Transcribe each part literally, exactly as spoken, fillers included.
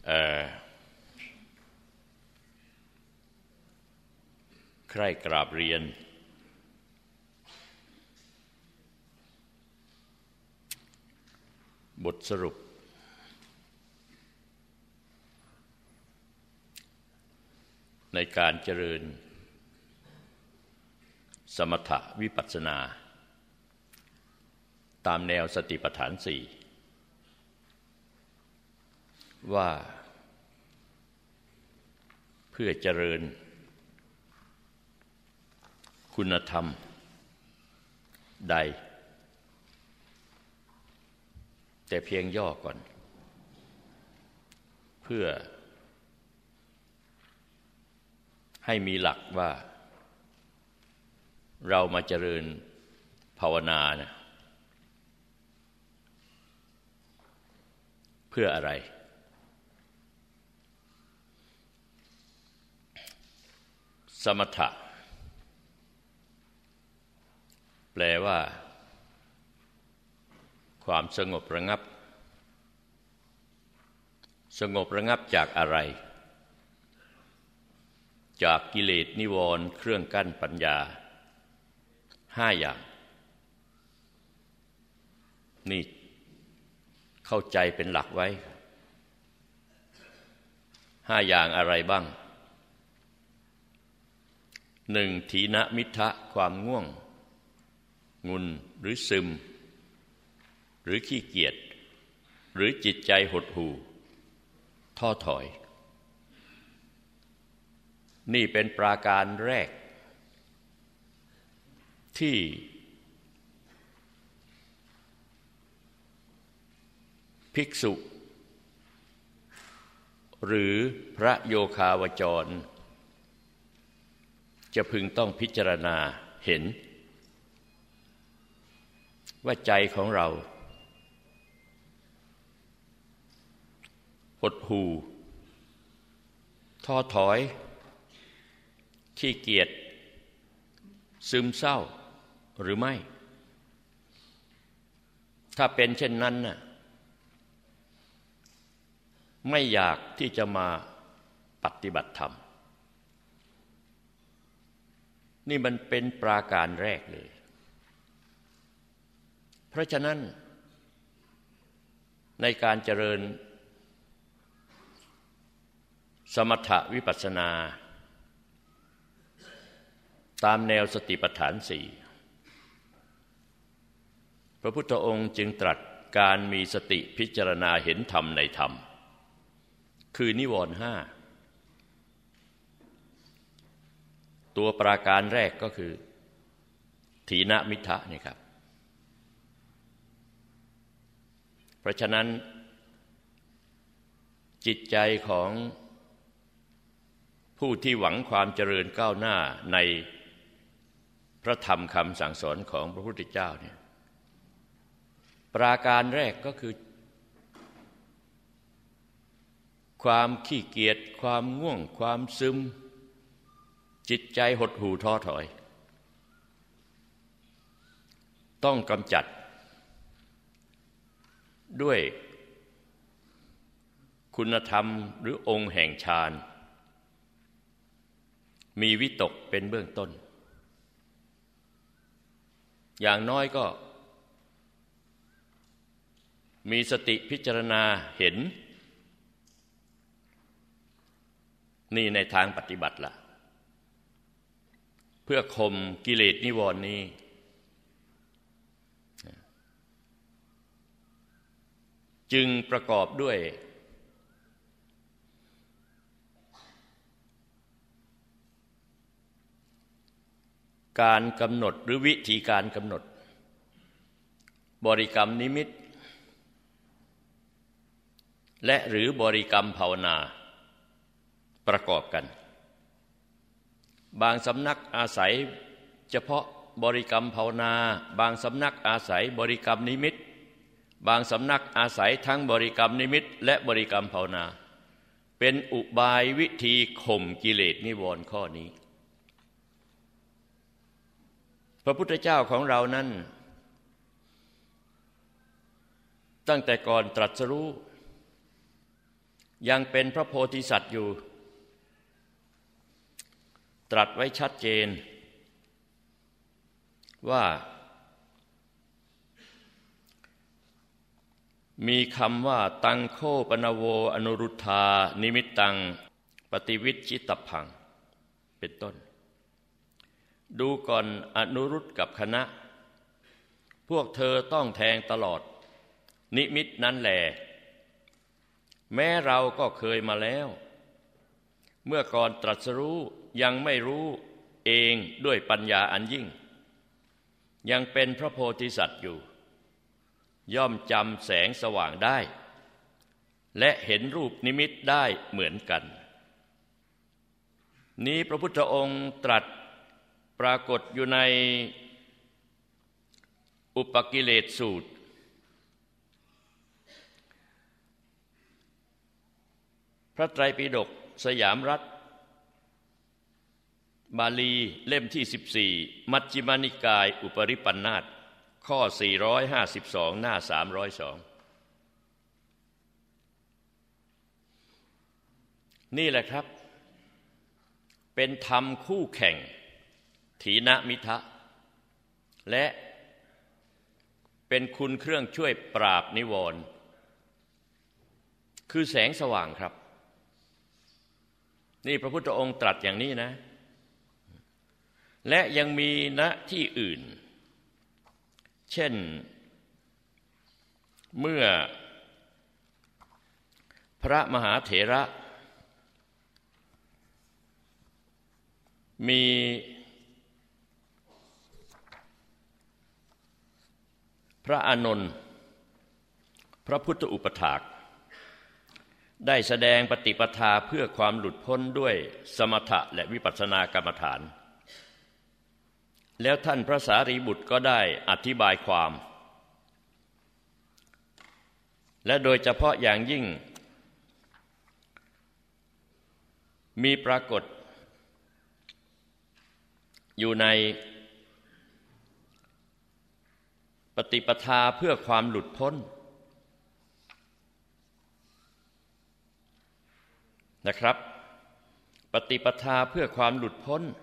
ใคร่กราบเรียนบทสรุปในการเจริญสมถะวิปัสสนาตามแนวสติปัฏฐานสี่ว่าเพื่อเจริญคุณธรรมใดแต่เพียงย่อก่อนเพื่อให้มีหลักว่าเรามาเจริญภาวนาเนี่ยเพื่ออะไรสมถะแปลว่าความสงบระงับสงบระงับจากอะไรจากกิเลสนิวรณ์เครื่องกั้นปัญญาห้าอย่างนี่เข้าใจเป็นหลักไว้ห้าอย่างอะไรบ้างหนึ่งถีนมิทธะความง่วงงุนหรือซึมหรือขี้เกียจหรือจิตใจหดหู่ท้อถอยนี่เป็นปราการแรกที่ภิกษุหรือพระโยคาวจรจะพึงต้องพิจารณาเห็นว่าใจของเราหดหู่ท้อถอยขี้เกียจซึมเศร้าหรือไม่ถ้าเป็นเช่นนั้นน่ะไม่อยากที่จะมาปฏิบัติธรรมนี่มันเป็นปราการแรกเลยเพราะฉะนั้นในการเจริญสมถะวิปัสสนาตามแนวสติปัฏฐานสี่พระพุทธองค์จึงตรัสการมีสติพิจารณาเห็นธรรมในธรรมคือนิวรณ์ห้าตัวปราการแรกก็คือถีนมิทธะนี่ครับเพราะฉะนั้นจิตใจของผู้ที่หวังความเจริญก้าวหน้าในพระธรรมคำสั่งสอนของพระพุทธเจ้าเนี่ยปราการแรกก็คือความขี้เกียจความง่วงความซึมจิตใจหดหู่ท้อถอยต้องกำจัดด้วยคุณธรรมหรือองค์แห่งฌานมีวิตกเป็นเบื้องต้นอย่างน้อยก็มีสติพิจารณาเห็นนี่ในทางปฏิบัติล่ะเพื่อข่มกิเลสนิวรณ์นี้จึงประกอบด้วยการกำหนดหรือวิธีการกำหนดบริกรรมนิมิตและหรือบริกรรมภาวนาประกอบกันบางสำนักอาศัยเฉพาะบริกรรมภาวนาบางสำนักอาศัยบริกรรมนิมิตบางสำนักอาศัยทั้งบริกรรมนิมิตและบริกรรมภาวนาเป็นอุบายวิธีข่มกิเลสนิวรณ์ข้อนี้พระพุทธเจ้าของเรานั้นตั้งแต่ก่อนตรัสรู้ยังเป็นพระโพธิสัตว์อยู่ตรัสไว้ชัดเจนว่ามีคำว่าตังโคปนโวอนุรุทธานิมิตตังปฏิวิชิตพังเป็นต้นดูก่อนอนุรุตกับคณะพวกเธอต้องแทงตลอดนิมิตนั้นแหลแม้เราก็เคยมาแล้วเมื่อก่อนตรัสรู้ยังไม่รู้เองด้วยปัญญาอันยิ่งยังเป็นพระโพธิสัตว์อยู่ย่อมจำแสงสว่างได้และเห็นรูปนิมิตได้เหมือนกันนี้พระพุทธองค์ตรัสปรากฏอยู่ในอุปกิเลสสูตรพระไตรปิฎกสยามรัฐบาลีเล่มที่สิบสี่มัชฌิมานิกายอุปริปันธาสข้อสี่ร้อยห้าสิบสองหน้าสามร้อยสองนี่แหละครับเป็นธรรมคู่แข่งถีนมิทะและเป็นคุณเครื่องช่วยปราบนิวรณ์คือแสงสว่างครับนี่พระพุทธองค์ตรัสอย่างนี้นะและยังมีณที่อื่นเช่นเมื่อพระมหาเถระมีพระอานนท์พระพุทธอุปถากได้แสดงปฏิปทาเพื่อความหลุดพ้นด้วยสมถะและวิปัสสนากรรมฐานแล้วท่านพระสารีบุตรก็ได้อธิบายความและโดยเฉพาะอย่างยิ่งมีปรากฏอยู่ในปฏิปทาเพื่อความหลุดพ้นนะครับปฏิปทาเพื่อความหลุดพ้น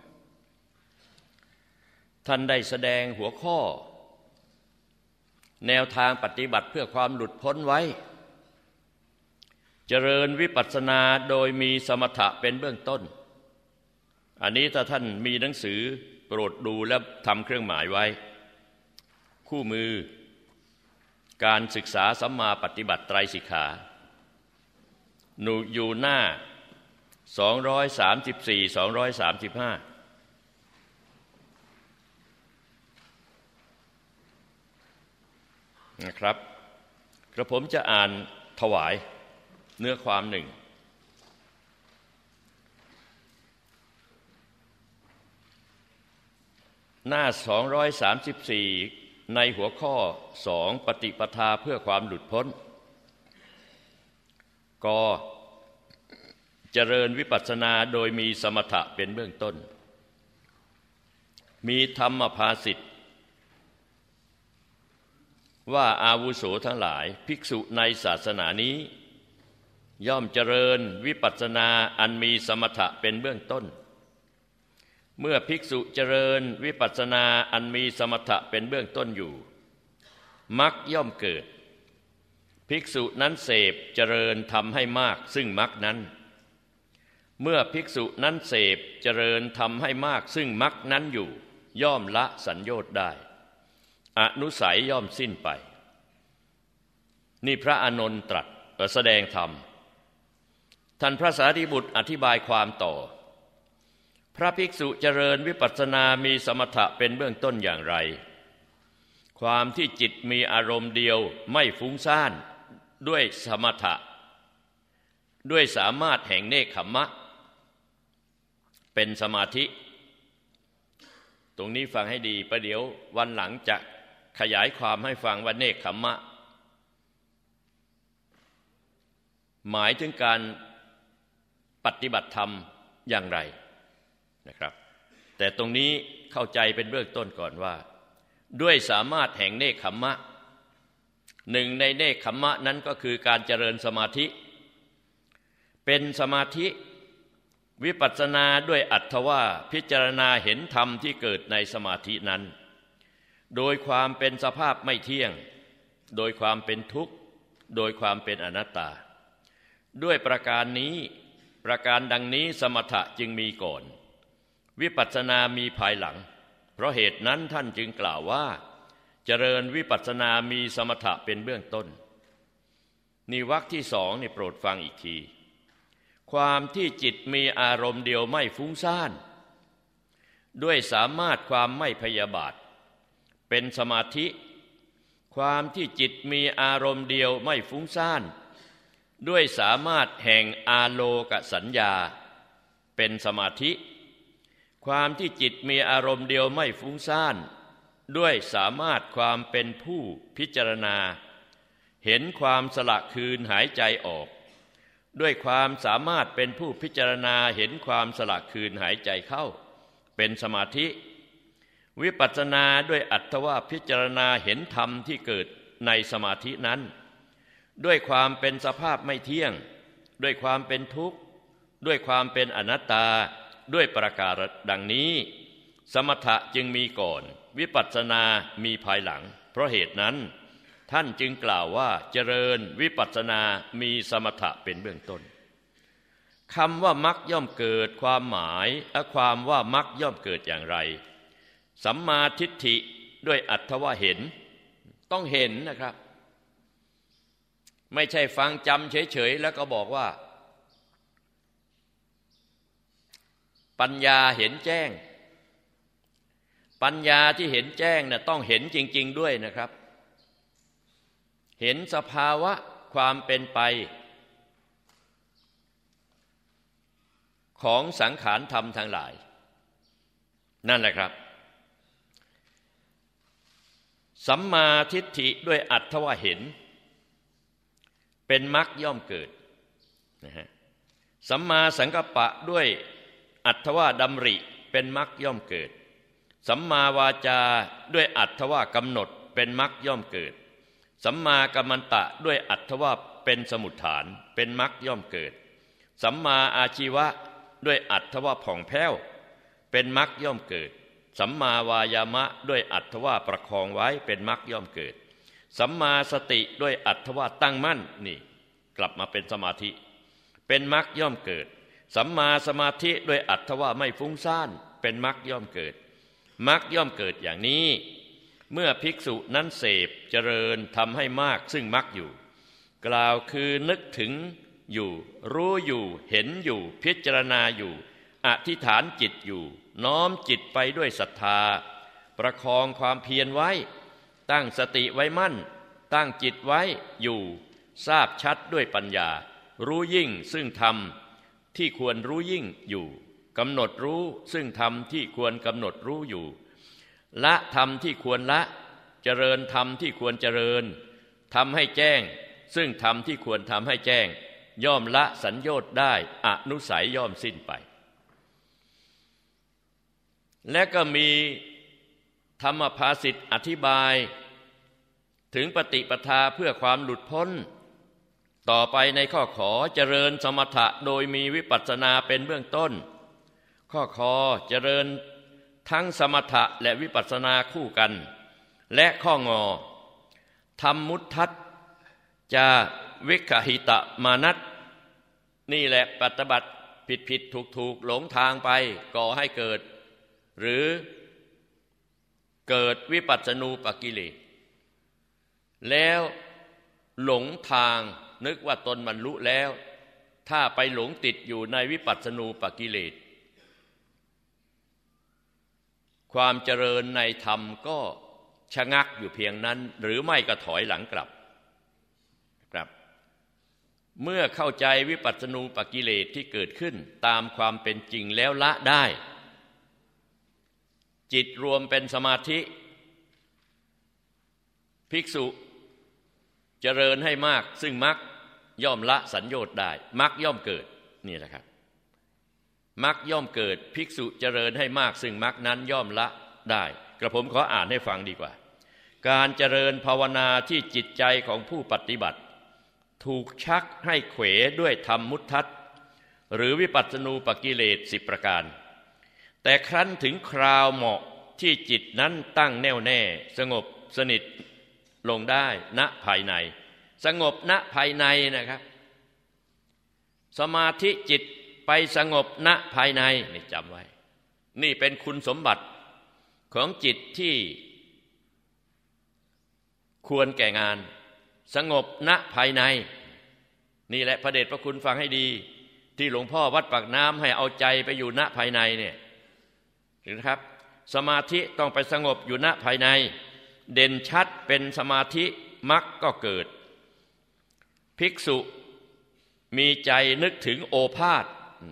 ท่านได้แสดงหัวข้อแนวทางปฏิบัติเพื่อความหลุดพ้นไว้เจริญวิปัสสนาโดยมีสมถะเป็นเบื้องต้นอันนี้ถ้าท่านมีหนังสือโปรดดูและทำเครื่องหมายไว้คู่มือการศึกษาสัมมาปฏิบัติไตรสิกขาหนูอยู่หน้าสองร้อยสามสิบสี่ สองร้อยสามสิบห้านะครับกระผมจะอ่านถวายเนื้อความหนึ่งหน้าสองร้อยสามสิบสี่ในหัวข้อสองปฏิปทาเพื่อความหลุดพ้นกเจริญวิปัสสนาโดยมีสมถะเป็นเบื้องต้นมีธรรมภาสิทธิ์ว่าอาวุโสทั้งหลายภิกษุในศาสนานี้ย่อมเจริญวิปัสสนาอันมีสมถะเป็นเบื้องต้นเมื่อภิกษุเจริญวิปัสสนาอันมีสมถะเป็นเบื้องต้นอยู่มรรคย่อมเกิดภิกษุนั้นเสพเจริญทำให้มากซึ่งมรรคนั้นเมื่อภิกษุนั้นเสพเจริญทำให้มากซึ่งมรรคนั้นอยู่ย่อมละสัญโยชน์ได้อนุสัยย่อมสิ้นไปนี่พระอานนท์ตรัสแสดงธรรมท่านพระสารีบุตรอธิบายความต่อพระภิกษุเจริญวิปัสสนามีสมถะเป็นเบื้องต้นอย่างไรความที่จิตมีอารมณ์เดียวไม่ฟุ้งซ่านด้วยสมถะด้วยสามารถแห่งเนกขัมมะเป็นสมาธิตรงนี้ฟังให้ดีประเดี๋ยววันหลังจะขยายความให้ฟังว่าเนกขัมมะหมายถึงการปฏิบัติธรรมอย่างไรนะครับแต่ตรงนี้เข้าใจเป็นเบื้องต้นก่อนว่าด้วยสามารถแห่งเนกขัมมะหนึ่งในเนกขัมมะนั้นก็คือการเจริญสมาธิเป็นสมาธิวิปัสสนาด้วยอัตถว่าพิจารณาเห็นธรรมที่เกิดในสมาธินั้นโดยความเป็นสภาพไม่เที่ยงโดยความเป็นทุกข์โดยความเป็นอนัตตาด้วยประการนี้ประการดังนี้สมถะจึงมีก่อนวิปัสสนามีภายหลังเพราะเหตุนั้นท่านจึงกล่าวว่าเจริญวิปัสสนามีสมถะเป็นเบื้องต้นนี่วรรคที่สองนี่โปรดฟังอีกทีความที่จิตมีอารมณ์เดียวไม่ฟุ้งซ่านด้วยสามารถความไม่พยาบาทเป็นสมาธิความที่จิตมีอารมณ์เดียวไม่ฟุ้งซ่านด้วยสามารถแห่งอาโลกสัญญาเป็นสมาธิความที่จิตมีอารมณ์เดียวไม่ฟุ้งซ่านด้วยสามารถความเป็นผู้พิจารณาเห็นความสละคืนหายใจออกด้วยความสามารถเป็นผู้พิจารณาเห็นความสละคืนหายใจเข้าเป็นสมาธิวิปัสสนาด้วยอัตถว่าพิจารณาเห็นธรรมที่เกิดในสมาธินั้นด้วยความเป็นสภาพไม่เที่ยงด้วยความเป็นทุกข์ด้วยความเป็นอนัตตาด้วยประการดังนี้สมถะจึงมีก่อนวิปัสสนามีภายหลังเพราะเหตุนั้นท่านจึงกล่าวว่าเจริญวิปัสสนามีสมถะเป็นเบื้องต้นคำว่ามรรคย่อมเกิดความหมายและความว่ามรรคย่อมเกิดอย่างไรสัมมาทิฏฐิด้วยอัตถว่าเห็นต้องเห็นนะครับไม่ใช่ฟังจำเฉยๆแล้วก็บอกว่าปัญญาเห็นแจ้งปัญญาที่เห็นแจ้งเนี่ยต้องเห็นจริงๆด้วยนะครับเห็นสภาวะความเป็นไปของสังขารธรรมทั้งหลายนั่นแหละครับสัมมาทิฏฐิด้วยอัตถว่าเห็นเป็นมรรคย่อมเกิดนะฮะสัมมาสังกัปปะด้วยอัตถว่าดำริเป็นมรรคย่อมเกิดสัมมาวาจาด้วยอัตถว่ากำหนดเป็นมรรคย่อมเกิดสัมมากัมมันตะด้วยอัตถว่าเป็นสมุฏฐานเป็นมรรคย่อมเกิดสัมมาอาชีวะด้วยอัตถว่าผ่องแผ้วเป็นมรรคย่อมเกิดสัมมาวายามะด้วยอัตถว่าประคองไว้เป็นมรรคย่อมเกิดสัมมาสติด้วยอัตถว่าตั้งมั่นนี่กลับมาเป็นสมาธิเป็นมรรคย่อมเกิดสัมมาสมาธิด้วยอัตถว่าไม่ฟุ้งซ่านเป็นมรรคย่อมเกิดมรรคย่อมเกิดอย่างนี้เมื่อภิกษุนั้นเสพเจริญทำให้มากซึ่งมรรคอยู่กล่าวคือนึกถึงอยู่รู้อยู่เห็นอยู่พิจารณาอยู่อธิษฐานจิตอยู่น้อมจิตไปด้วยศรัทธาประคองความเพียรไว้ตั้งสติไว้มั่นตั้งจิตไว้อยู่ทราบชัดด้วยปัญญารู้ยิ่งซึ่งธรรมที่ควรรู้ยิ่งอยู่กำหนดรู้ซึ่งธรรมที่ควรกำหนดรู้อยู่ละธรรมที่ควรละเจริญธรรมที่ควรเจริญทำให้แจ้งซึ่งธรรมที่ควรทำให้แจ้งย่อมละสัญโยชน์ได้อนุสัยย่อมสิ้นไปและก็มีธรรมภาษิตอธิบายถึงปฏิปทาเพื่อความหลุดพ้นต่อไปในข้อขอเจริญสมถะโดยมีวิปัสสนาเป็นเบื้องต้นข้อคอเจริญทั้งสมถะและวิปัสสนาคู่กันและข้องอธรรมมุทธัตจาวิคหิตมานัตนี่แหละปฏิบัติผิดผิดถูกถูกหลงทางไปก่อให้เกิดหรือเกิดวิปัสสนูปกิเลสแล้วหลงทางนึกว่าตนบรรลุแล้วถ้าไปหลงติดอยู่ในวิปัสสนูปกิเลสความเจริญในธรรมก็ชะงักอยู่เพียงนั้นหรือไม่ก็ถอยหลังกลับครับเมื่อเข้าใจวิปัสสนูปกิเลสที่เกิดขึ้นตามความเป็นจริงแล้วละได้จิตรวมเป็นสมาธิภิกษุเจริญให้มากซึ่งมรรคย่อมละสัญโยชน์ได้มรรคย่อมเกิดนี่แหละครับมรรคย่อมเกิดภิกษุเจริญให้มากซึ่งมรรคนั้นย่อมละได้กระผมขออ่านให้ฟังดีกว่าการเจริญภาวนาที่จิตใจของผู้ปฏิบัติถูกชักให้เขวด้วยธรรมมุทธัตหรือวิปัสสนูปกิเลสสิบประการแต่ครั้นถึงคราวเหมาะที่จิตนั้นตั้งแน่วแน่สงบสนิทลงได้ณภายในสงบณภายในนะครับสมาธิจิตไปสงบณภายในนี่จำไว้นี่เป็นคุณสมบัติของจิตที่ควรแก่งานสงบณภายในนี่แหละพระเดชพระคุณฟังให้ดีที่หลวงพ่อวัดปากน้ำให้เอาใจไปอยู่ณภายในเนี่ยนะครับสมาธิต้องไปสงบอยู่ณภายในเด่นชัดเป็นสมาธิมรรคก็เกิดภิกษุมีใจนึกถึงโอภาส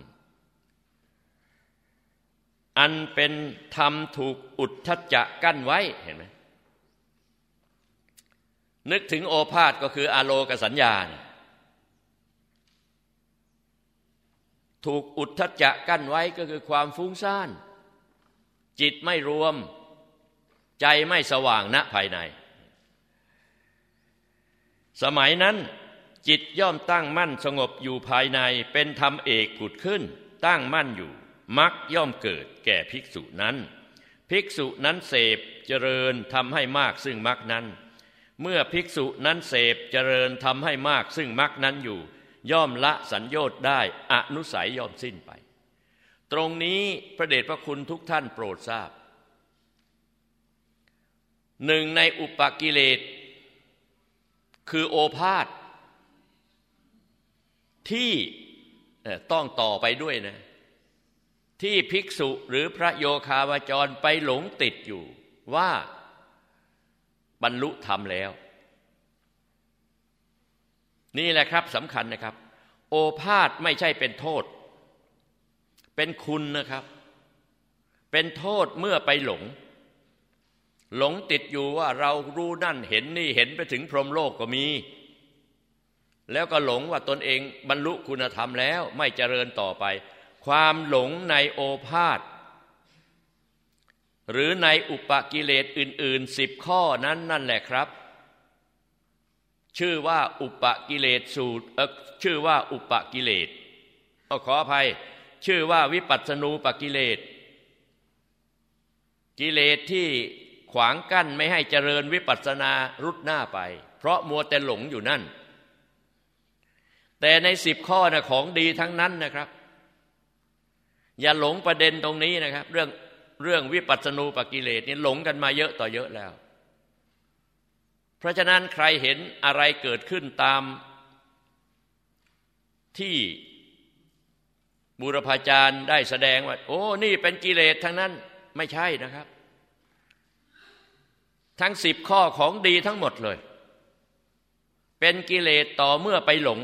อันเป็นธรรมถูกอุทธัจจะกั้นไว้เห็นไหมนึกถึงโอภาสก็คืออาโลกสัญญาถูกอุทธัจจะกั้นไว้ก็คือความฟุ้งซ่านจิตไม่รวมใจไม่สว่างณภายในสมัยนั้นจิตย่อมตั้งมั่นสงบอยู่ภายในเป็นธรรมเอกผุดขึ้นตั้งมั่นอยู่มรรคย่อมเกิดแก่ภิกษุนั้นภิกษุนั้นเสพเจริญทำให้มากซึ่งมรรคนั้นเมื่อภิกษุนั้นเสพเจริญทำให้มากซึ่งมรรคนั้นอยู่ย่อมละสัญโยชน์ได้อนุสัยย่อมสิ้นไปตรงนี้พระเดชพระคุณทุกท่านโปรดทราบหนึ่งในอุปกิเลสคือโอภาสที่ต้องต่อไปด้วยนะที่ภิกษุหรือพระโยคาวจรไปหลงติดอยู่ว่าบรรลุธรรมแล้วนี่แหละครับสำคัญนะครับโอภาสไม่ใช่เป็นโทษเป็นคุณนะครับเป็นโทษเมื่อไปหลงหลงติดอยู่ว่าเรารู้นั่นเห็นนี่เห็นไปถึงพรหมโลกก็มีแล้วก็หลงว่าตนเองบรรลุคุณธรรมแล้วไม่เจริญต่อไปความหลงในโอภาสหรือในอุปกิเลสอื่นๆสิบข้อนั้นนั่นแหละครับชื่อว่าอุปกิเลสสูตรเอ่อชื่อว่าอุปกิเลสขออภัยชื่อว่าวิปัสสนูปกิเลสกิเลสที่ขวางกั้นไม่ให้เจริญวิปัสสนารุดหน้าไปเพราะมัวแต่หลงอยู่นั่นแต่ในสิบข้อนะของดีทั้งนั้นนะครับอย่าหลงประเด็นตรงนี้นะครับเรื่องเรื่องวิปัสสนูปกิเลสนี่หลงกันมาเยอะต่อเยอะแล้วเพราะฉะนั้นใครเห็นอะไรเกิดขึ้นตามที่บูรพาจารย์ได้แสดงว่าโอ้นี่เป็นกิเลสทั้งนั้นไม่ใช่นะครับทั้งสิบข้อของดีทั้งหมดเลยเป็นกิเลสต่อเมื่อไปหลง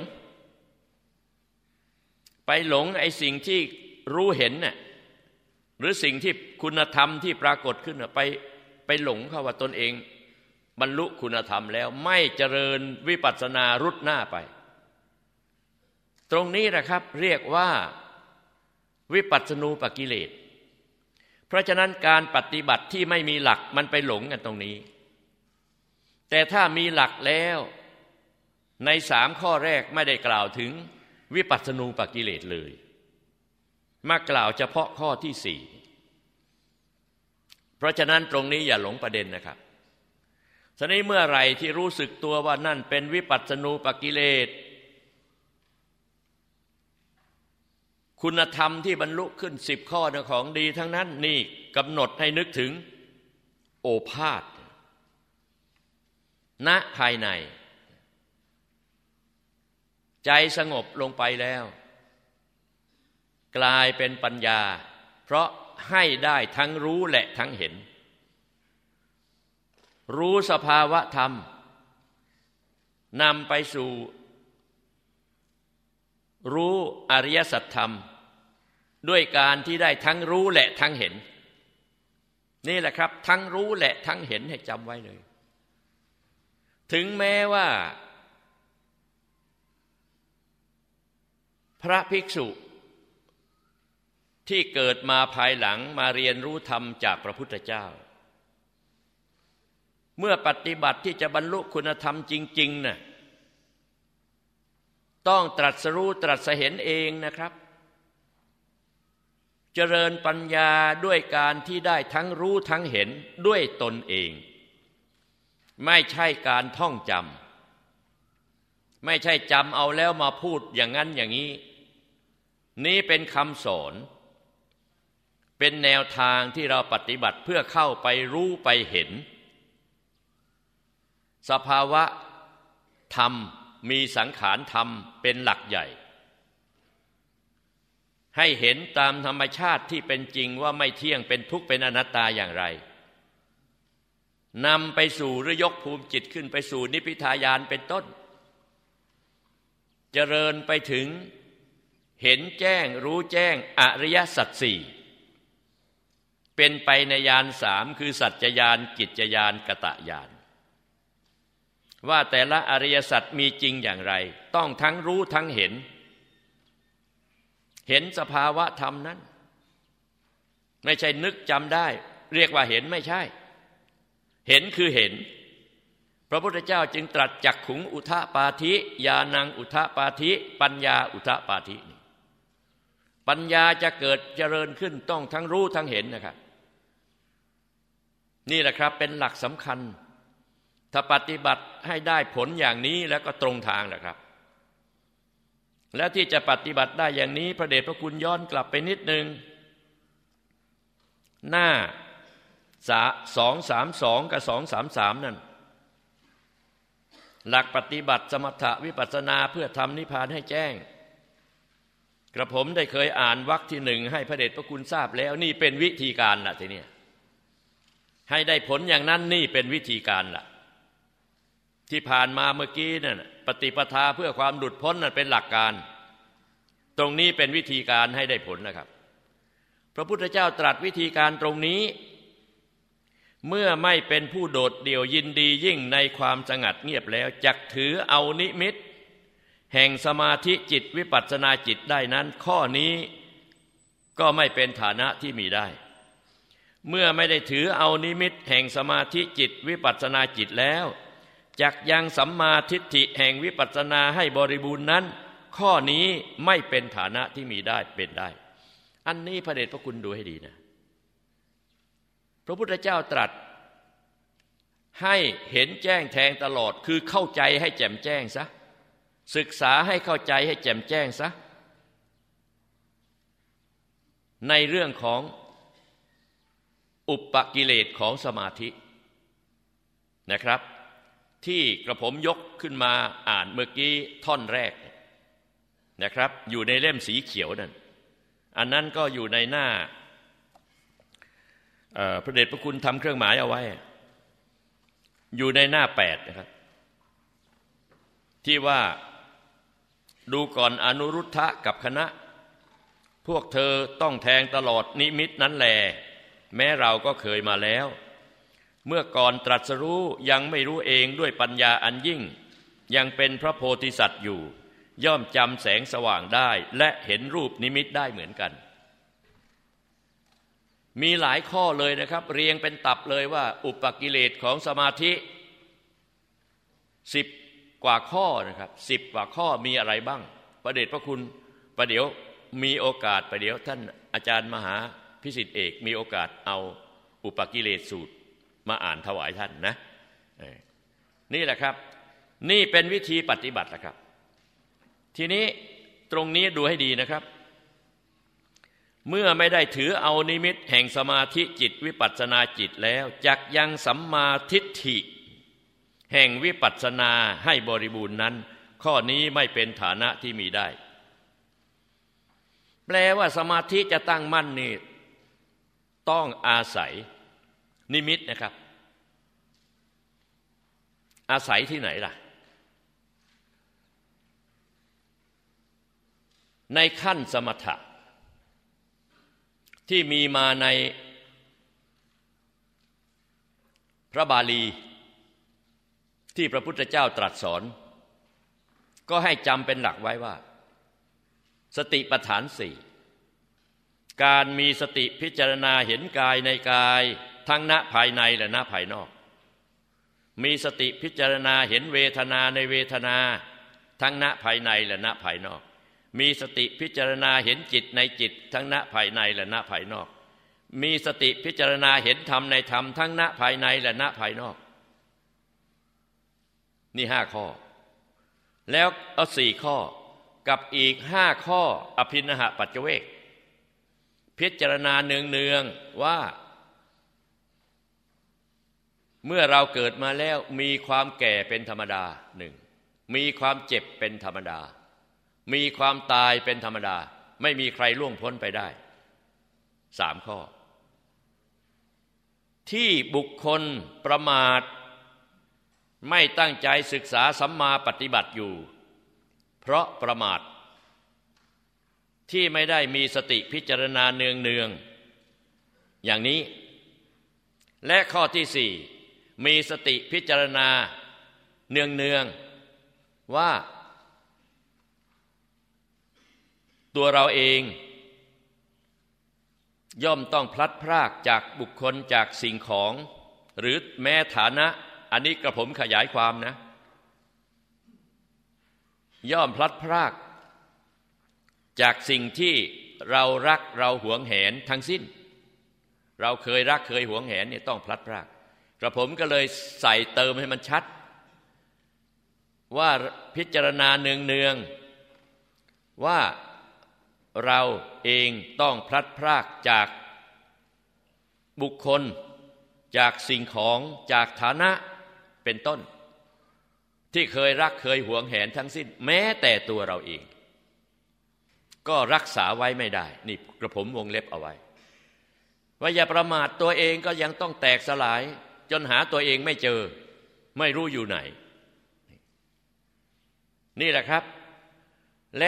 ไปหลงไอ้สิ่งที่รู้เห็นน่ะหรือสิ่งที่คุณธรรมที่ปรากฏขึ้นไปไปหลงเขาว่าตนเองบรรลุคุณธรรมแล้วไม่เจริญวิปัสสนารุดหน้าไปตรงนี้นะครับเรียกว่าวิปัสสนูปกิเลสเพราะฉะนั้นการปฏิบัติที่ไม่มีหลักมันไปหลงกันตรงนี้แต่ถ้ามีหลักแล้วในสามข้อแรกไม่ได้กล่าวถึงวิปัสสนูปกิเลสเลยมากล่าวเฉพาะข้อที่สี่เพราะฉะนั้นตรงนี้อย่าหลงประเด็นนะครับฉะนั้นเมื่อไหร่ที่รู้สึกตัวว่านั่นเป็นวิปัสสนูปกิเลสคุณธรรมที่บรรลุขึ้นสิบข้อของดีทั้งนั้นนี่กำหนดให้นึกถึงโอภาสณภายในใจสงบลงไปแล้วกลายเป็นปัญญาเพราะให้ได้ทั้งรู้และทั้งเห็นรู้สภาวะธรรมนำไปสู่รู้อริยสัจธรรมด้วยการที่ได้ทั้งรู้และทั้งเห็นนี่แหละครับทั้งรู้และทั้งเห็นให้จำไว้เลยถึงแม้ว่าพระภิกษุที่เกิดมาภายหลังมาเรียนรู้ธรรมจากพระพุทธเจ้าเมื่อปฏิบัติที่จะบรรลุคุณธรรมจริงๆน่ะต้องตรัสรู้ตรัสเห็นเองนะครับเจริญปัญญาด้วยการที่ได้ทั้งรู้ทั้งเห็นด้วยตนเองไม่ใช่การท่องจำไม่ใช่จำเอาแล้วมาพูดอย่างนั้นอย่างนี้นี้เป็นคำสอนเป็นแนวทางที่เราปฏิบัติเพื่อเข้าไปรู้ไปเห็นสภาวะธรรมมีสังขารธรรมเป็นหลักใหญ่ให้เห็นตามธรรมชาติที่เป็นจริงว่าไม่เที่ยงเป็นทุกข์เป็นอนัตตาอย่างไรนำไปสู่หรือยกภูมิจิตขึ้นไปสู่นิพพิทายานเป็นต้นเจริญไปถึงเห็นแจ้งรู้แจ้งอริยสัจสี่เป็นไปในญาณสามคือสัจจญาณกิจจญาณกตญาณว่าแต่ละอริยสัจมีจริงอย่างไรต้องทั้งรู้ทั้งเห็นเห็นสภาวะธรรมนั้นไม่ใช่นึกจำได้เรียกว่าเห็นไม่ใช่เห็นคือเห็นพระพุทธเจ้าจึงตรัสจักขุงอุทะปาธิญาณังอุทะปาธิปัญญาอุทะปาธิปัญญาจะเกิดเจริญขึ้นต้องทั้งรู้ทั้งเห็นนะครับนี่แหละครับเป็นหลักสำคัญถ้าปฏิบัติให้ได้ผลอย่างนี้แล้วก็ตรงทางแหละครับแล้วที่จะปฏิบัติได้อย่างนี้พระเดชพระคุณย้อนกลับไปนิดนึงหน้าสองสามสองกับสองสามสามนั่นหลักปฏิบัติสมถะวิปัสสนาเพื่อทำนิพพานให้แจ้งกระผมได้เคยอ่านวรรคที่หนึ่งให้พระเดชพระคุณทราบแล้วนี่เป็นวิธีการล่ะทีนี้ให้ได้ผลอย่างนั้นนี่เป็นวิธีการล่ะที่ผ่านมาเมื่อกี้นั่นปฏิปทาเพื่อความหลุดพ้นนั่นเป็นหลักการตรงนี้เป็นวิธีการให้ได้ผลนะครับพระพุทธเจ้าตรัสวิธีการตรงนี้เมื่อไม่เป็นผู้โดดเดี่ยวยินดียิ่งในความสงัดเงียบแล้วจักถือเอานิมิตแห่งสมาธิจิตวิปัสสนาจิตได้นั้นข้อนี้ก็ไม่เป็นฐานะที่มีได้เมื่อไม่ได้ถือเอานิมิตแห่งสมาธิจิตวิปัสสนาจิตแล้วจักยังสัมมาทิฏฐิแห่งวิปัสสนาให้บริบูรณ์นั้นข้อนี้ไม่เป็นฐานะที่มีได้เป็นได้อันนี้พระเดชพระคุณดูให้ดีนะพระพุทธเจ้าตรัสให้เห็นแจ้งแทงตลอดคือเข้าใจให้แจ่มแจ้งซะศึกษาให้เข้าใจให้แจ่มแจ้งซะในเรื่องของอุปกิเลสของสมาธินะครับที่กระผมยกขึ้นมาอ่านเมื่อกี้ท่อนแรกนะครับอยู่ในเล่มสีเขียวนั่นอันนั้นก็อยู่ในหน้าพระเดชพระคุณทำเครื่องหมายเอาไว้อยู่ในหน้าแปดนะครับที่ว่าดูก่อนอนุรุทธะกับคณะพวกเธอต้องแทงตลอดนิมิตนั้นแลแม้เราก็เคยมาแล้วเมื่อก่อนตรัสรู้ยังไม่รู้เองด้วยปัญญาอันยิ่งยังเป็นพระโพธิสัตว์อยู่ย่อมจำแสงสว่างได้และเห็นรูปนิมิตได้เหมือนกันมีหลายข้อเลยนะครับเรียงเป็นตับเลยว่าอุปกิเลสของสมาธิสิบกว่าข้อนะครับสิบกว่าข้อมีอะไรบ้างพระเดชพระคุณประเดี๋ยวมีโอกาสประเดี๋ยวท่านอาจารย์มหาพิสิทธิเอกมีโอกาสเอาอุปกิเลสสูตรมาอ่านถวายท่านนะนี่แหละครับนี่เป็นวิธีปฏิบัตินะครับทีนี้ตรงนี้ดูให้ดีนะครับเมื่อไม่ได้ถือเอานิมิตแห่งสมาธิจิตวิปัสสนาจิตแล้วจักยังสัมมาทิฏฐิแห่งวิปัสสนาให้บริบูรณ์นั้นข้อนี้ไม่เป็นฐานะที่มีได้แปลว่าสมาธิจะตั้งมั่นนี่ต้องอาศัยนิมิตนะครับอาศัยที่ไหนล่ะในขั้นสมถะที่มีมาในพระบาลีที่พระพุทธเจ้าตรัสสอนก็ให้จำเป็นหลักไว้ว่าสติปัฏฐานสี่การมีสติพิจารณาเห็นกายในกายทั้งณภายในและณภายนอกมีสติพิจารณาเห็นเวทนาในเวทนาทั้งณภายในและณภายนอกมีสติพิจารณาเห็นจิตในจิตทั้งณภายในและณภายนอกมีสติพิจารณาเห็นธรรมในธรรมทั้งณภายในและณภายนอกนี่ห้าข้อแล้วเอาสี่ข้อกับอีกห้าข้ออภินหปัจจเวกพิจารณาเนืองๆว่าเมื่อเราเกิดมาแล้วมีความแก่เป็นธรรมดาหนึ่งมีความเจ็บเป็นธรรมดามีความตายเป็นธรรมดาไม่มีใครล่วงพ้นไปได้สามข้อที่บุคคลประมาทไม่ตั้งใจศึกษาสัมมาปฏิบัติอยู่เพราะประมาทที่ไม่ได้มีสติพิจารณาเนืองๆอย่างนี้และข้อที่สี่มีสติพิจารณาเนืองๆว่าตัวเราเองย่อมต้องพลัดพรากจากบุคคลจากสิ่งของหรือแม้ฐานะอันนี้กระผมขยายความนะย่อมพลัดพรากจากสิ่งที่เรารักเราหวงแหนทั้งสิ้นเราเคยรักเคยหวงแหนเนี่ยต้องพลัดพรากกระผมก็เลยใส่เติมให้มันชัดว่าพิจารณาเนืองๆว่าเราเองต้องพลัดพรากจากบุคคลจากสิ่งของจากฐานะเป็นต้นที่เคยรักเคยหวงแหนทั้งสิ้นแม้แต่ตัวเราเองก็รักษาไว้ไม่ได้นี่กระผมวงเล็บเอาไว้ว่าอย่าประมาทตัวเองก็ยังต้องแตกสลายจนหาตัวเองไม่เจอไม่รู้อยู่ไหนนี่แหละครับและ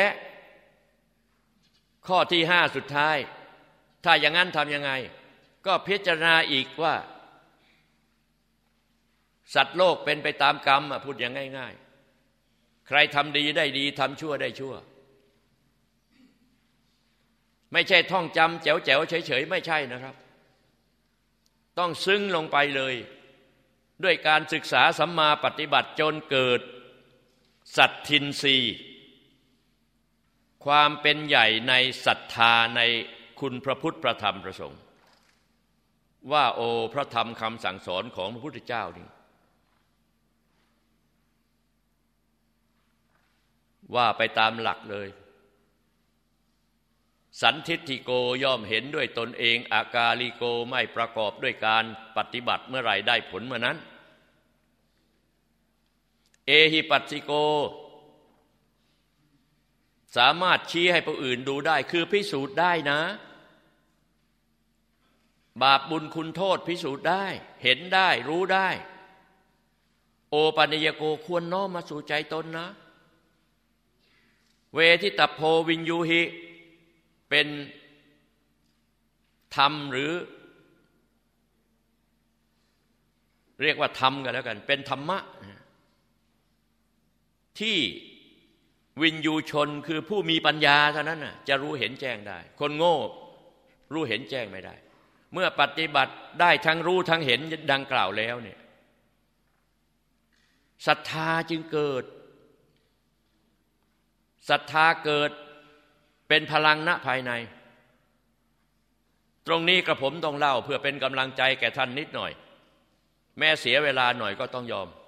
ข้อที่ห้าสุดท้ายถ้าอย่างนั้นทำยังไงก็พิจารณาอีกว่าสัตว์โลกเป็นไปตามกรรมพูดอย่างง่ายๆใครทำดีได้ดีทำชั่วได้ชั่วไม่ใช่ท่องจำแจ๋วแจ๋วเฉยๆไม่ใช่นะครับต้องซึ้งลงไปเลยด้วยการศึกษาสัมมาปฏิบัติจนเกิดสัตทินรีความเป็นใหญ่ในศรัทธาในคุณพระพุทธพระธรรมพระสงฆ์ว่าโอพระธรรมคำสั่งสอนของพระพุทธเจ้านี่ว่าไปตามหลักเลยสันทิฏฐิโกย่อมเห็นด้วยตนเองอากาลิโกไม่ประกอบด้วยการปฏิบัติเมื่อไหร่ได้ผลเมื่อนั้นเอหิปัสสิโกสามารถชี้ให้ผู้อื่นดูได้คือพิสูจน์ได้นะบาปบุญคุณโทษพิสูจน์ได้เห็นได้รู้ได้โอปัญญโกควรน้อมมาสู่ใจตนนะเวทิตโพวินยูหิเป็นธรรมหรือเรียกว่าธรรมกันแล้วกันเป็นธรรมะที่วินยูชนคือผู้มีปัญญาเท่านั้นน่ะจะรู้เห็นแจ้งได้คนโง่รู้เห็นแจ้งไม่ได้เมื่อปฏิบัติได้ทั้งรู้ทั้งเห็นดังกล่าวแล้วเนี่ยศรัทธาจึงเกิดศรัทธาเกิดเป็นพลังณภายในตรงนี้กระผมต้องเล่าเพื่อเป็นกำลังใจแก่ท่านนิดหน่อยแม้เสียเวลาหน่อยก็ต้องยอม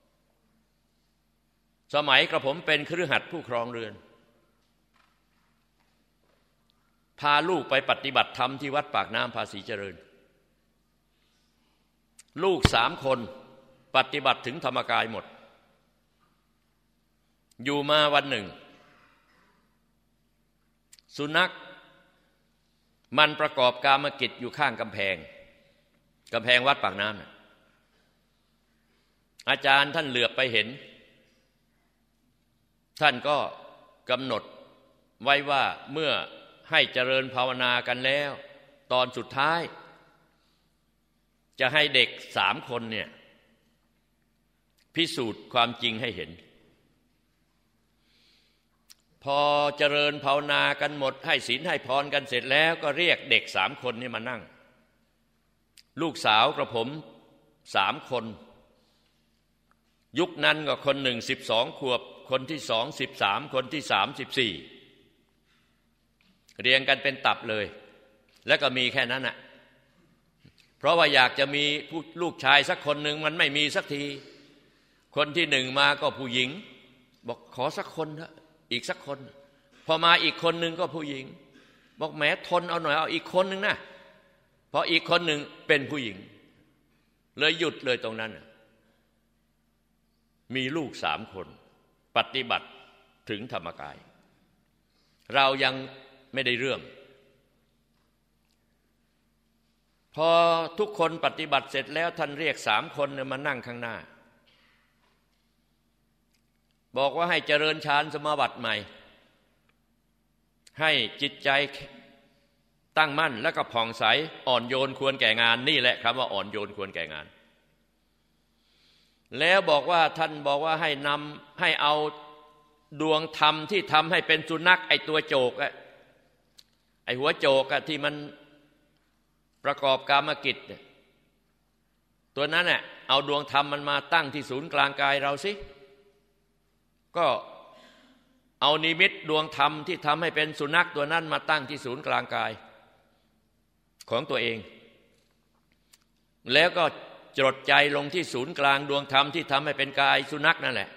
สมัยกระผมเป็นคฤหัสถ์ผู้ครองเรือนพาลูกไปปฏิบัติธรรมที่วัดปากน้ำภาษีเจริญลูกสามคนปฏิบัติถึงธรรมกายหมดอยู่มาวันหนึ่งสุนัขมันประกอบกามกิจอยู่ข้างกำแพงกำแพงวัดปากน้ำน่ะอาจารย์ท่านเหลือบไปเห็นท่านก็กำหนดไว้ว่าเมื่อให้เจริญภาวนากันแล้วตอนสุดท้ายจะให้เด็กสามคนเนี่ยพิสูจน์ความจริงให้เห็นพอเจริญภาวนากันหมดให้ศีลให้พรกันเสร็จแล้วก็เรียกเด็กสามคนนี้มานั่งลูกสาวกระผมสามคนยุคนั้นก็คนหนึ่งสิบสองขวบคนที่สองสิบสามคนที่สามสิบสี่เรียงกันเป็นตับเลยแล้วก็มีแค่นั้นน่ะเพราะว่าอยากจะมีลูกชายสักคนหนึ่งมันไม่มีสักทีคนที่หนึ่งมาก็ผู้หญิงบอกขอสักคนเถอะอีกสักคนพอมาอีกคนหนึ่งก็ผู้หญิงบอกแหมทนเอาหน่อยเอาอีกคนหนึ่งนะพออีกคนหนึ่งเป็นผู้หญิงเลยหยุดเลยตรงนั้นมีลูกสามคนปฏิบัติถึงธรรมกายเรายังไม่ได้เรื่องพอทุกคนปฏิบัติเสร็จแล้วท่านเรียกสามคนมานั่งข้างหน้าบอกว่าให้เจริญฌานสมาบัติใหม่ให้จิตใจตั้งมั่นแล้วก็ผ่องใสอ่อนโยนควรแก่งานนี่แหละคำว่าอ่อนโยนควรแก่งานแล้วบอกว่าท่านบอกว่าให้นำให้เอาดวงธรรมที่ทำให้เป็นสุนัขไอตัวโจกอะไอหัวโจกอะที่มันประกอบกามกิจตัวนั้นน่ะเอาดวงธรรมมันมาตั้งที่ศูนย์กลางกายเราสิก็เอานิมิตดวงธรรมที่ทำให้เป็นสุนัขตัวนั้นมาตั้งที่ศูนย์กลางกายของตัวเองแล้วก็จดใจลงที่ศูนย์กลางดวงธรรมที่ทำให้เป็นกายสุนัขนั่นแหละ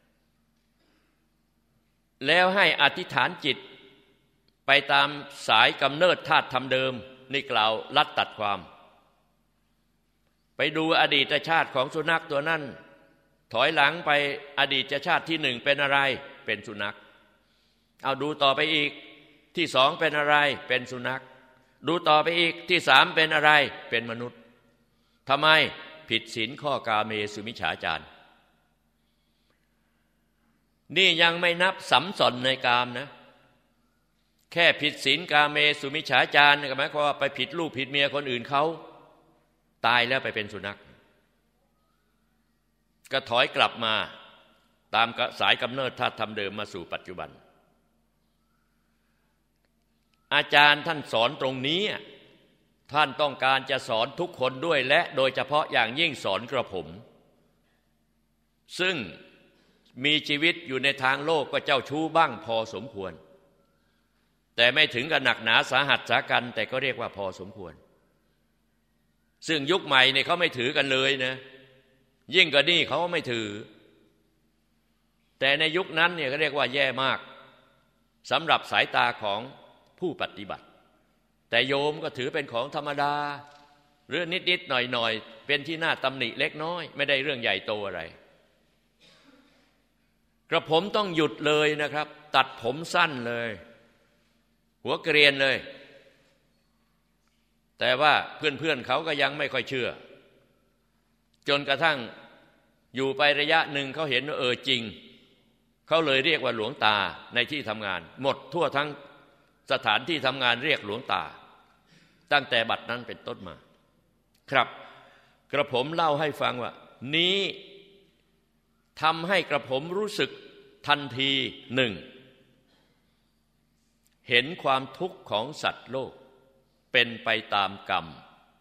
แล้วให้อธิษฐานจิตไปตามสายกำเนิดธาตุธรรมเดิมนี่กล่าวลัดตัดความไปดูอดีตชาติของสุนัขตัวนั้นถอยหลังไปอดีตชาติที่หนึ่งเป็นอะไรเป็นสุนัขเอาดูต่อไปอีกที่สองเป็นอะไรเป็นสุนัขดูต่อไปอีกที่สามเป็นอะไรเป็นมนุษย์ทำไมผิดศีลข้อกาเมสุมิจฉาจารนี่ยังไม่นับสัมสอนในกามนะแค่ผิดศีลกาเมสุมิจฉาจารก็หมายความว่าไปผิดลูกผิดเมียคนอื่นเขาตายแล้วไปเป็นสุนัขก็ถอยกลับมาตามสายกำเนิดธาตุธรรมเดิมมาสู่ปัจจุบันอาจารย์ท่านสอนตรงนี้ท่านต้องการจะสอนทุกคนด้วยและโดยเฉพาะอย่างยิ่งสอนกระผมซึ่งมีชีวิตอยู่ในทางโลกก็เจ้าชู้บ้างพอสมควรแต่ไม่ถึงกับหนักหนาสาหัสสากันแต่ก็เรียกว่าพอสมควรซึ่งยุคใหม่เนี่ยเขาไม่ถือกันเลยนะยิ่งกว่านี่เขาไม่ถือแต่ในยุคนั้นเนี่ยเขาเรียกว่าแย่มากสำหรับสายตาของผู้ปฏิบัติแต่โยมก็ถือเป็นของธรรมดาเรื่องนิดๆหน่อยๆเป็นที่น่าตำหนิเล็กน้อยไม่ได้เรื่องใหญ่โตอะไรกระผมต้องหยุดเลยนะครับตัดผมสั้นเลยหัวเกรียนเลยแต่ว่าเพื่อนๆเขาก็ยังไม่ค่อยเชื่อจนกระทั่งอยู่ไประยะหนึ่งเขาเห็นว่าเออจริงเขาเลยเรียกว่าหลวงตาในที่ทำงานหมดทั่วทั้งสถานที่ทำงานเรียกหลวงตาตั้งแต่บัดนั้นเป็นต้นมาครับกระผมเล่าให้ฟังว่านี้ทำให้กระผมรู้สึกทันทีหนึ่งเห็นความทุกข์ของสัตว์โลกเป็นไปตามกรรม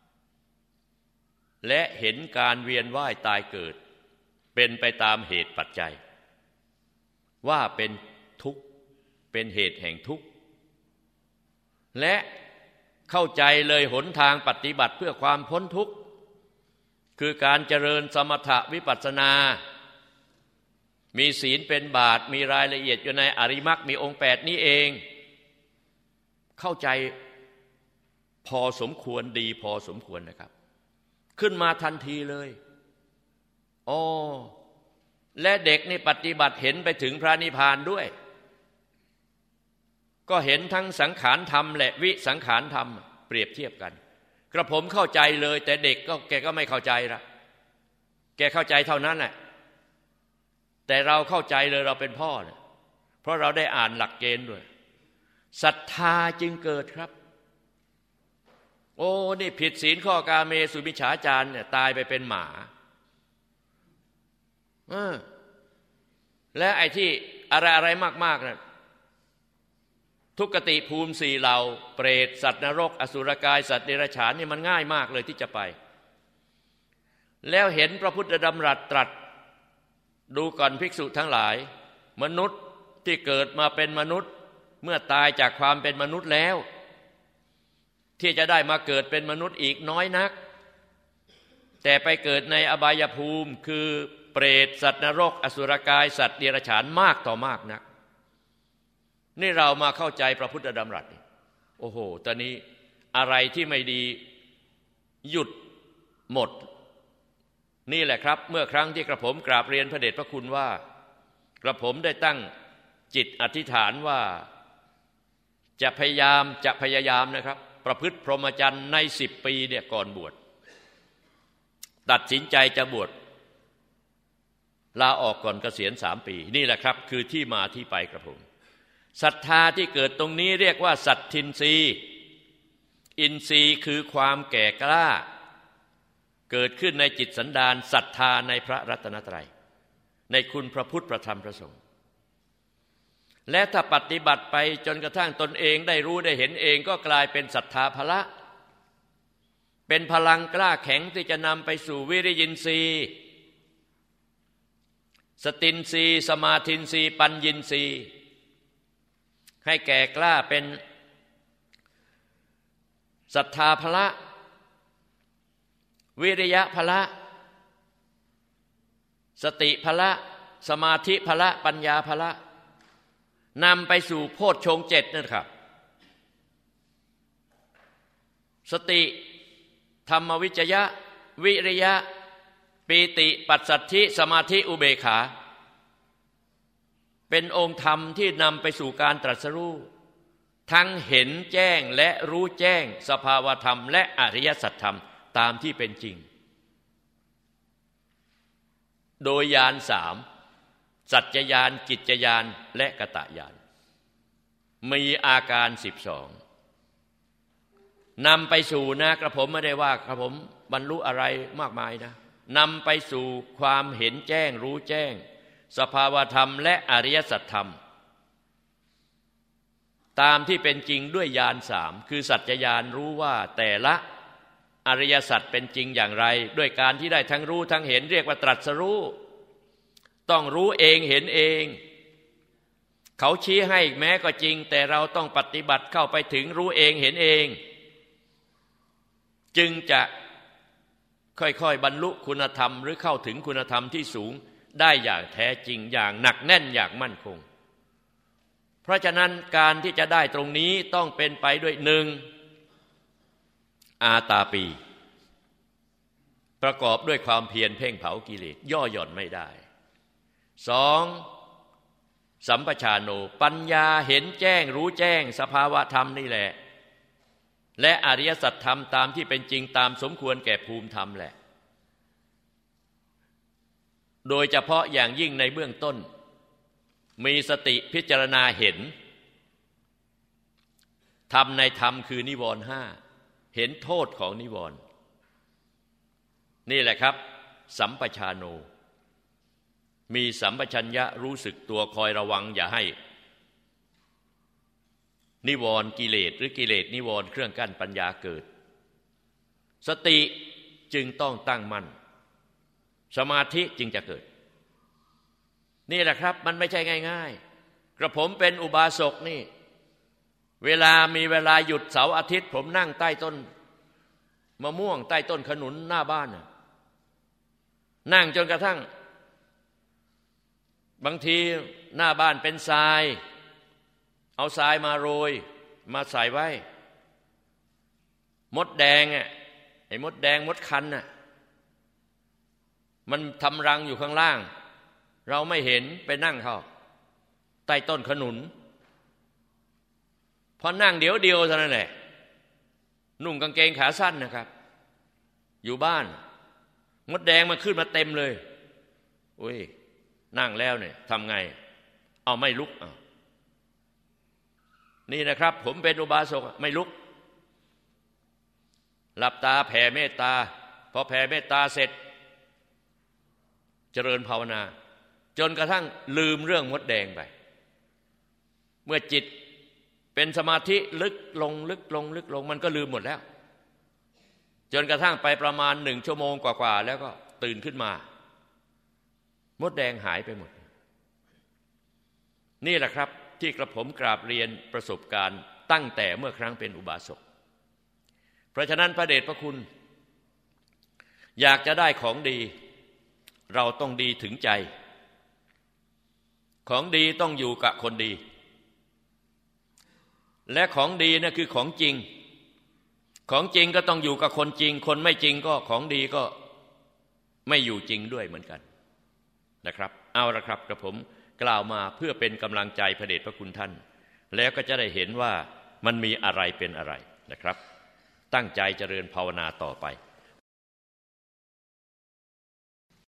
และเห็นการเวียนว่ายตายเกิดเป็นไปตามเหตุปัจจัยว่าเป็นทุกข์เป็นเหตุแห่งทุกข์และเข้าใจเลยหนทางปฏิบัติเพื่อความพ้นทุกข์คือการเจริญสมถะวิปัสสนามีศีลเป็นบาตรมีรายละเอียดอยู่ในอริมักมีองค์แปดนี้เองเข้าใจพอสมควรดีพอสมควรนะครับขึ้นมาทันทีเลยอ๋อและเด็กนี่ปฏิบัติเห็นไปถึงพระนิพพานด้วยก็เห็นทั้งสังขารธรรมและวิสังขารธรรมเปรียบเทียบกันกระผมเข้าใจเลยแต่เด็กก็แกก็ไม่เข้าใจละแกเข้าใจเท่านั้นแหละแต่เราเข้าใจเลยเราเป็นพ่อเนี่ยเพราะเราได้อ่านหลักเกณฑ์ด้วยศรัทธาจึงเกิดครับโอ้นี่ผิดศีลข้อกาเมสุมิจฉาจารเนี่ยตายไปเป็นหมาเออและไอ้ที่อะไรอะไรมากๆนะทุกขติภูมิสี่เหล่าเปรตสัตว์นรกอสุรกายสัตว์เดรัจฉานนี่มันง่ายมากเลยที่จะไปแล้วเห็นพระพุทธดำรัสตรัสดูก่อนภิกษุทั้งหลายมนุษย์ที่เกิดมาเป็นมนุษย์เมื่อตายจากความเป็นมนุษย์แล้วที่จะได้มาเกิดเป็นมนุษย์อีกน้อยนักแต่ไปเกิดในอบายภูมิคือเปรตสัตว์นรกอสุรกายสัตว์เดรัจฉานมากต่อมากนักนี่เรามาเข้าใจพระพุทธดำรัสโอ้โหตอนนี้อะไรที่ไม่ดีหยุดหมดนี่แหละครับเมื่อครั้งที่กระผมกราบเรียนพระเดชพระคุณว่ากระผมได้ตั้งจิตอธิษฐานว่าจะพยายามจะพยายามนะครับประพฤติพรหมจรรย์ในสิบปีเนี่ยก่อนบวชตัดสินใจจะบวชลาออกก่อนเกษียณสามปีนี่แหละครับคือที่มาที่ไปกระผมศรัทธาที่เกิดตรงนี้เรียกว่าสัตทินรีอินทรีย์คือความแก่กล้าเกิดขึ้นในจิตสันดานศรัทธาในพระรัตนตรัยในคุณพระพุทธพระธรรมพระสงฆ์และถ้าปฏิบัติไปจนกระทั่งตนเองได้รู้ได้เห็นเองก็กลายเป็นศรัทธาภละเป็นพลังกล้าแข็งที่จะนำไปสู่วิริยินทรีย์สตินทรีย์สมาธินทรีย์ปัญญินทรีย์ให้แก่กล้าเป็นศรัทธาภละวิริยะภละสติภละสมาธิภละปัญญาภละนำไปสู่โพชฌงค์เจ็ดนั่นครับสติธรรมวิจยะวิริยะปีติปัสสัทธิสมาธิอุเบกขาเป็นองค์ธรรมที่นำไปสู่การตรัสรู้ทั้งเห็นแจ้งและรู้แจ้งสภาวธรรมและอริยสัจธรรมตามที่เป็นจริงโดยญาณสามสัจจญาณกิจจญาณและกตญาณมีอาการสิบสองนำไปสู่นะกระผมไม่ได้ว่ากระผมบรรลุอะไรมากมายนะนำไปสู่ความเห็นแจ้งรู้แจ้งสภาวธรรมและอริยสัจธรรมตามที่เป็นจริงด้วยญาณสามคือสัจจญาณรู้ว่าแต่ละอริยสัจเป็นจริงอย่างไรด้วยการที่ได้ทั้งรู้ทั้งเห็นเรียกว่าตรัสรู้ต้องรู้เองเห็นเองเขาชี้ให้แม้ก็จริงแต่เราต้องปฏิบัติเข้าไปถึงรู้เองเห็นเองจึงจะค่อยๆบรรลุคุณธรรมหรือเข้าถึงคุณธรรมที่สูงได้อย่างแท้จริงอย่างหนักแน่นอย่างมั่นคงเพราะฉะนั้นการที่จะได้ตรงนี้ต้องเป็นไปด้วยหนึ่งอาตาปีประกอบด้วยความเพียรเพ่งเผากิเลสย่อหย่อนไม่ได้สองสัมปชาโนปัญญาเห็นแจ้งรู้แจ้งสภาวะธรรมนี่แหละและอริยสัจธรรมตามที่เป็นจริงตามสมควรแก่ภูมิธรรมแหละโดยเฉพาะอย่างยิ่งในเบื้องต้นมีสติพิจารณาเห็นธรรมในธรรมคือนิวรณ์ห้าเห็นโทษของนิวรณ์นี่แหละครับสัมปชาโนมีสัมปชัญญะรู้สึกตัวคอยระวังอย่าให้นิวรณ์กิเลสหรือกิเลสนิวรณ์เครื่องกั้นปัญญาเกิดสติจึงต้องตั้งมั่นสมาธิจึงจะเกิดนี่แหละครับมันไม่ใช่ง่ายๆกระผมเป็นอุบาสกนี่เวลามีเวลาหยุดเสาร์อาทิตย์ผมนั่งใต้ต้นมะม่วงใต้ต้นขนุนหน้าบ้านนั่งจนกระทั่งบางทีหน้าบ้านเป็นทรายเอาทรายมาโรยมาใส่ไว้มดแดงอ่ะไอ้มดแดงมดคันน่ะมันทำรังอยู่ข้างล่างเราไม่เห็นไปนั่งเข้าใต้ต้นขนุนพอนั่งเดี๋ยวเดียวเท่านั้นแหละนุ่งกางเกงขาสั้นนะครับอยู่บ้านมดแดงมันขึ้นมาเต็มเลยโอ้ยนั่งแล้วเนี่ยทำไงเอาไม่ลุกเอานี่นะครับผมเป็นอุบาสกไม่ลุกหลับตาแผ่เมตตาพอแผ่เมตตาเสร็จเจริญภาวนาจนกระทั่งลืมเรื่องมดแดงไปเมื่อจิตเป็นสมาธิลึกลงลึกลงลึกลงมันก็ลืมหมดแล้วจนกระทั่งไปประมาณหนึ่งชั่วโมงกว่าๆแล้วก็ตื่นขึ้นมามดแดงหายไปหมดนี่แหละครับที่กระผมกราบเรียนประสบการณ์ตั้งแต่เมื่อครั้งเป็นอุบาสกเพราะฉะนั้นพระเดชพระคุณอยากจะได้ของดีเราต้องดีถึงใจของดีต้องอยู่กับคนดีและของดีนั่นคือของจริงของจริงก็ต้องอยู่กับคนจริงคนไม่จริงก็ของดีก็ไม่อยู่จริงด้วยเหมือนกันนะครับเอาละครับกระผมกล่าวมาเพื่อเป็นกำลังใจพระเดชพระคุณท่านแล้วก็จะได้เห็นว่ามันมีอะไรเป็นอะไรนะครับตั้งใจเจริญภาวนาต่อไป